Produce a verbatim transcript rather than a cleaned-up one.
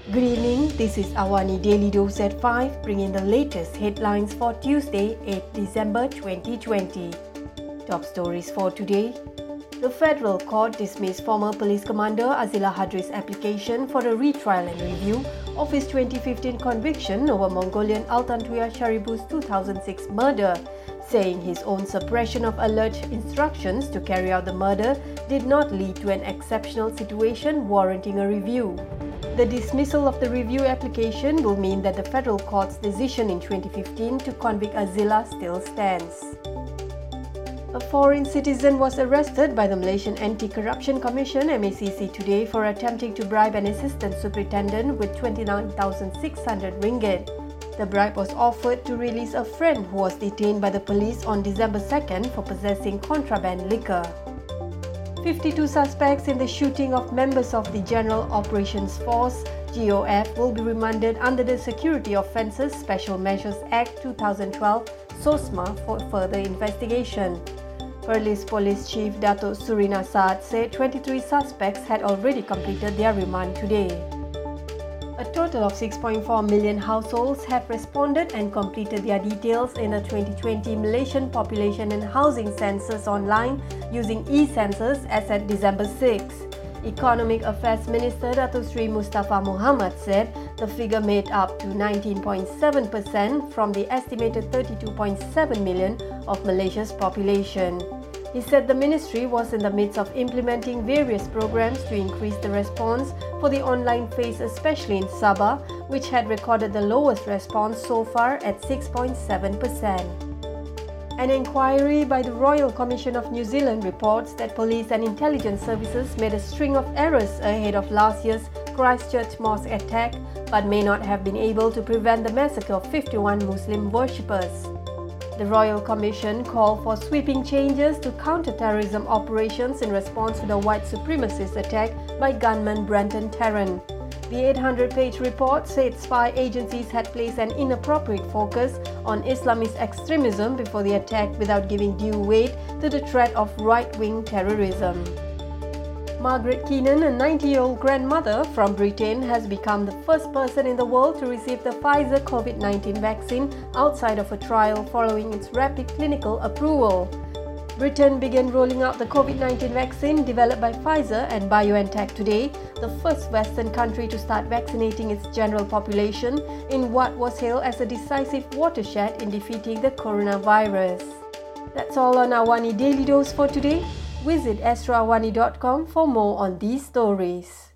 Good evening, this is Awani Daily Dose at five, bringing the latest headlines for Tuesday, eighth December twenty twenty. Top stories for today. The Federal Court dismissed former Police Commander Azila Hadri's application for a retrial and review of his twenty fifteen conviction over Mongolian Altantuya Sharibu's two thousand six murder, saying his own suppression of alleged instructions to carry out the murder did not lead to an exceptional situation warranting a review. The dismissal of the review application will mean that the Federal Court's decision in twenty fifteen to convict Azila still stands. A foreign citizen was arrested by the Malaysian Anti-Corruption Commission M A C C today for attempting to bribe an assistant superintendent with twenty-nine thousand six hundred ringgit. The bribe was offered to release a friend who was detained by the police on December second for possessing contraband liquor. fifty-two suspects in the shooting of members of the General Operations Force G O F will be remanded under the Security Offences Special Measures Act two thousand twelve SOSMA for further investigation. Perlis Police Chief Dato' Surina Saad said twenty-three suspects had already completed their remand today. A total of six point four million households have responded and completed their details in the twenty twenty Malaysian Population and Housing Census online using e-census as at December sixth. Economic Affairs Minister Dato' Sri Mustafa Muhammad said the figure made up to nineteen point seven percent from the estimated thirty-two point seven million of Malaysia's population. He said the ministry was in the midst of implementing various programs to increase the response for the online phase, especially in Sabah, which had recorded the lowest response so far at six point seven percent. An inquiry by the Royal Commission of New Zealand reports that police and intelligence services made a string of errors ahead of last year's Christchurch mosque attack, but may not have been able to prevent the massacre of fifty-one Muslim worshippers. The Royal Commission called for sweeping changes to counter-terrorism operations in response to the white supremacist attack by gunman Brenton Tarrant. The eight hundred page report said spy agencies had placed an inappropriate focus on Islamist extremism before the attack without giving due weight to the threat of right-wing terrorism. Margaret Keenan, a ninety-year-old grandmother from Britain, has become the first person in the world to receive the Pfizer COVID nineteen vaccine outside of a trial following its rapid clinical approval. Britain began rolling out the COVID nineteen vaccine developed by Pfizer and BioNTech today, the first Western country to start vaccinating its general population in what was hailed as a decisive watershed in defeating the coronavirus. That's all on Awani Daily Dose for today. Visit astro awani dot com for more on these stories.